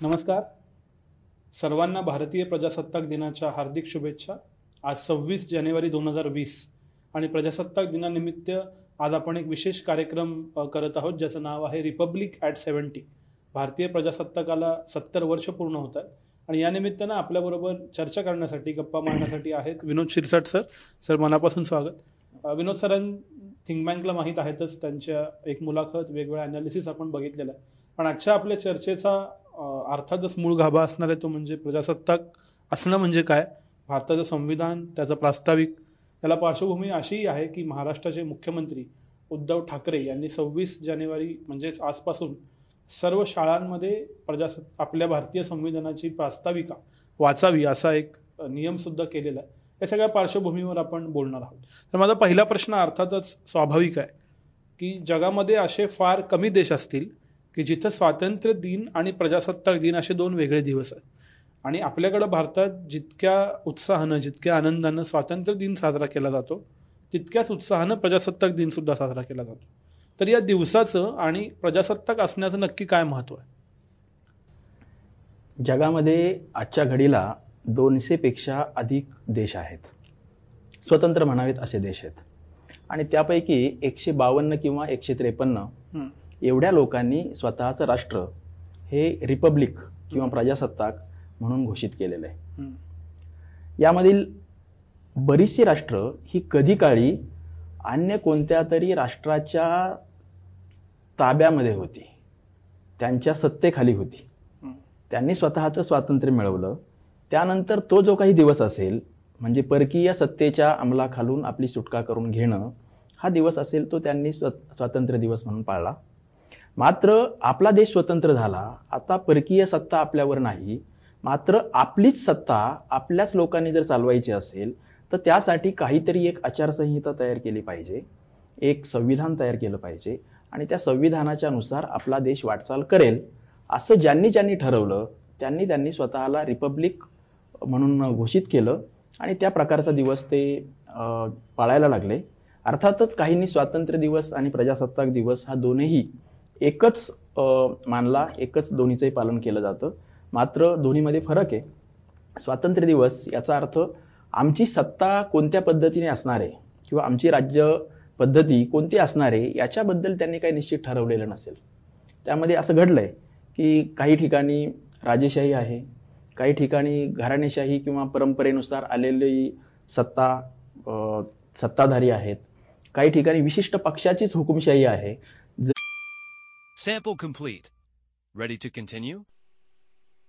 नमस्कार. सर्वांना भारतीय प्रजासत्ताक दिनाच्या हार्दिक शुभेच्छा. आज 26 जानेवारी 2020 आणि प्रजासत्ताक दिनानिमित्त आज आपण एक विशेष कार्यक्रम करत आहोत ज्याचं नाव आहे रिपब्लिक ॲट 70. भारतीय प्रजासत्ताकाला 70 वर्ष पूर्ण होत आहेत आणि या निमित्तानं आपल्याबरोबर चर्चा करण्यासाठी, गप्पा मारण्यासाठी आहेत विनोद शिरसाट सर. सर, मनापासून स्वागत. विनोद सरांना थिंक बँकला माहीत आहेतच, त्यांच्या एक मुलाखत, वेगवेगळ्या ॲनालिसिस आपण बघितलेला आहे. पण आजच्या आपल्या चर्चेचा अर्थातच मूळ गाभा असणार आहे तो म्हणजे प्रजासत्ताक असणं म्हणजे काय, भारताचं संविधान, त्याचं प्रास्ताविक. याला पार्श्वभूमी अशीही आहे की महाराष्ट्राचे मुख्यमंत्री उद्धव ठाकरे यांनी 26 जानेवारी म्हणजेच आजपासून सर्व शाळांमध्ये आपल्या भारतीय संविधानाची प्रास्ताविका वाचावी असा एक नियमसुद्धा केलेला आहे. या सगळ्या पार्श्वभूमीवर आपण बोलणार आहोत. तर माझा पहिला प्रश्न अर्थातच स्वाभाविक आहे की जगामध्ये असे फार कमी देश असतील की जिथं स्वातंत्र्य दिन आणि प्रजासत्ताक दिन असे दोन वेगळे दिवस आहेत. आणि आपल्याकडं भारतात जितक्या उत्साहानं, जितक्या आनंदानं स्वातंत्र्य दिन साजरा केला जातो तितक्याच उत्साहानं प्रजासत्ताक दिनसुद्धा साजरा केला जातो. तर या दिवसाचं आणि प्रजासत्ताक असण्याचं नक्की काय महत्त्व आहे? जगामध्ये आजच्या घडीला 200 पेक्षा अधिक देश आहेत, स्वतंत्र म्हणावेत असे देश आहेत. आणि त्यापैकी 152 किंवा 153 एवढ्या लोकांनी स्वतःचं राष्ट्र हे रिपब्लिक किंवा प्रजासत्ताक म्हणून घोषित केलेलं आहे. यामधील बरीचशी राष्ट्र ही कधी काळी अन्य कोणत्या तरी राष्ट्राच्या ताब्यामध्ये होती, त्यांच्या सत्तेखाली होती. त्यांनी स्वतःचं स्वातंत्र्य मिळवलं. त्यानंतर तो जो काही दिवस असेल म्हणजे परकीय सत्तेच्या अंमलाखालून आपली सुटका करून घेणं हा दिवस असेल तो त्यांनी स्वातंत्र्य दिवस म्हणून पाळला. मात्र आपला देश स्वतंत्र झाला, आता परकीय सत्ता आपल्यावर नाही, मात्र आपलीच सत्ता आपल्याच लोकांनी जर चालवायची असेल तर त्यासाठी काहीतरी एक आचारसंहिता तयार केली पाहिजे, एक संविधान तयार केलं पाहिजे आणि त्या संविधानाच्या नुसार आपला देश वाटचाल करेल असं ज्यांनी ज्यांनी ठरवलं त्यांनी स्वतःला रिपब्लिक म्हणून घोषित केलं आणि त्या प्रकारचा दिवस ते पाळायला लागले. अर्थातच काहींनी स्वातंत्र्य दिवस आणि प्रजासत्ताक दिवस हा दोन्ही एकच मानला, एकच दोन्हीचंही पालन केलं जातं. मात्र दोन्हीमध्ये फरक आहे. स्वातंत्र्य दिवस याचा अर्थ आमची सत्ता कोणत्या पद्धतीने असणार आहे किंवा आमची राज्य पद्धती कोणती असणार आहे याच्याबद्दल त्यांनी काही निश्चित ठरवलेलं नसेल. त्यामध्ये असं घडलंय की काही ठिकाणी राजेशाही आहे, काही ठिकाणी घराणेशाही किंवा परंपरेनुसार आलेली सत्ताधारी आहेत, काही ठिकाणी विशिष्ट पक्षाचीच हुकुमशाही आहे. Sample complete. Ready to continue?